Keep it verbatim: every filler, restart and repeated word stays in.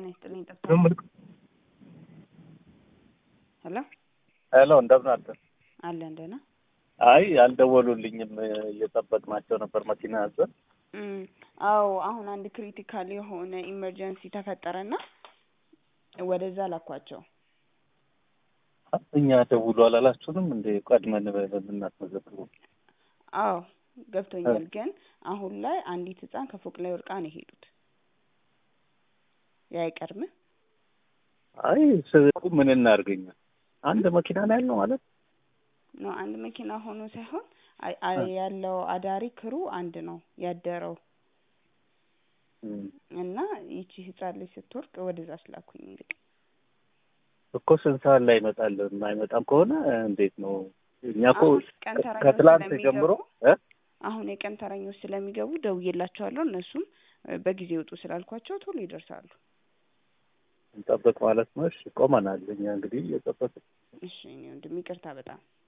ጤና ይስጥልኝ ጠብታ ሄሎ ሄሎ እንደምን አደር አለ እንደና አይ ያልደወሉልኝም እየጠበቅናቸው ነበር መኪና ያዘ እም አው አሁን አንድ ክሪቲካል የሆነ ኢመርጀንሲ ተፈጠረና ወደዛ ላኳቸው እኛ ደውሉ አላላችሁንም እንዴ ቀድመን በእናትመዘግቡ አው ገብቶኛል ግን አሁን ላይ አንዲት ህፃን ከፎቅ ላይ ወርቃ ነው ሄዱት ያይቀርም አይ ሰው ምን እናርገኛ አንድ መኪና ነው ያለው ማለት ነው አንድ መኪና ሆኖ ሳይሆን ያለው አዳሪ ክሩ አንድ ነው ያደረው እና ይቺ ህፃን ልጅ ስትወርቅ ወደዛ ስላኩኝ እንግዲህ እኮ ስንት ላይ ይመጣል የማይመጣም ከሆነ እንዴት ነው እኛኮ ከትላንት ጀምሮ እ አሁን የቀን ተረኞች ስለሚገቡ ደውዬላቸዋለሁ እነሱም በጊዜ ወጡ ስላልኳቸው ቶሎ ይደርሳሉ እንጠብቅ ማለት ነው እሺ ቆመናል እኛ እንግዲህ እየጠበቅን እሺ እኔ እንደሚቀርታ በጣም